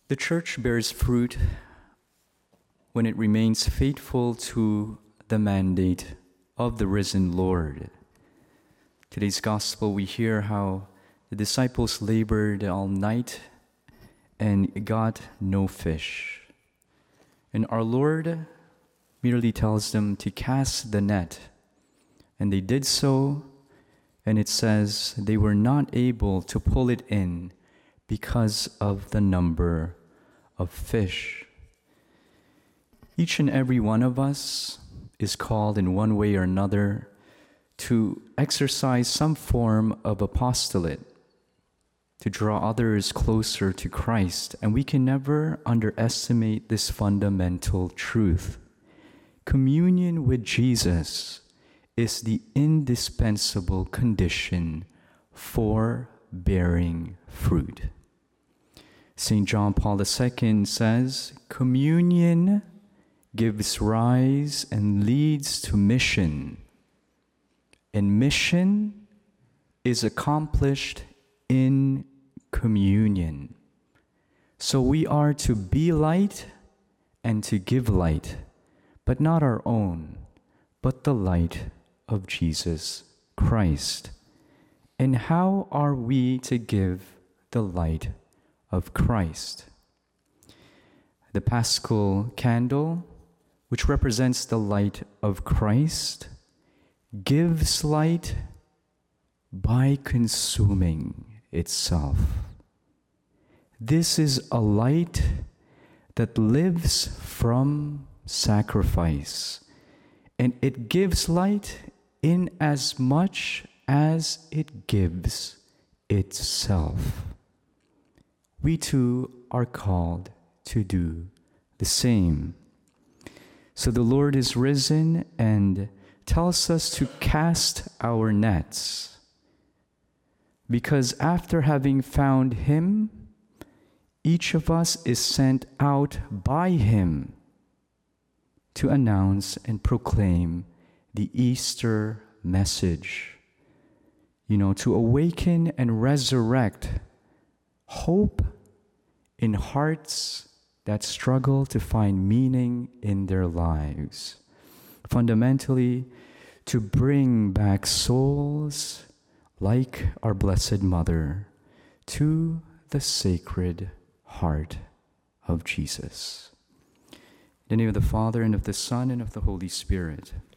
The church bears fruit when it remains faithful to the mandate of the risen Lord. Today's gospel, we hear how the disciples labored all night and got no fish. And our Lord merely tells them to cast the net. And they did so, and it says they were not able to pull it in because of the number of fish. Each and every one of us is called in one way or another to exercise some form of apostolate, to draw others closer to Christ, and we can never underestimate this fundamental truth. Communion with Jesus is the indispensable condition for bearing fruit. St. John Paul II says, communion gives rise and leads to mission, and mission is accomplished in communion. So we are to be light and to give light, but not our own, but the light of Jesus Christ. And how are we to give the light of Christ? The Paschal candle, which represents the light of Christ, gives light by consuming itself. This is a light that lives from sacrifice, and it gives light in as much as it gives itself. We too are called to do the same. So the Lord is risen and tells us to cast our nets, because after having found him, each of us is sent out by him to announce and proclaim the Easter message. To awaken and resurrect hope in hearts that struggle to find meaning in their lives. Fundamentally, to bring back souls like our Blessed Mother to the Sacred Heart of Jesus. In the name of the Father, and of the Son, and of the Holy Spirit.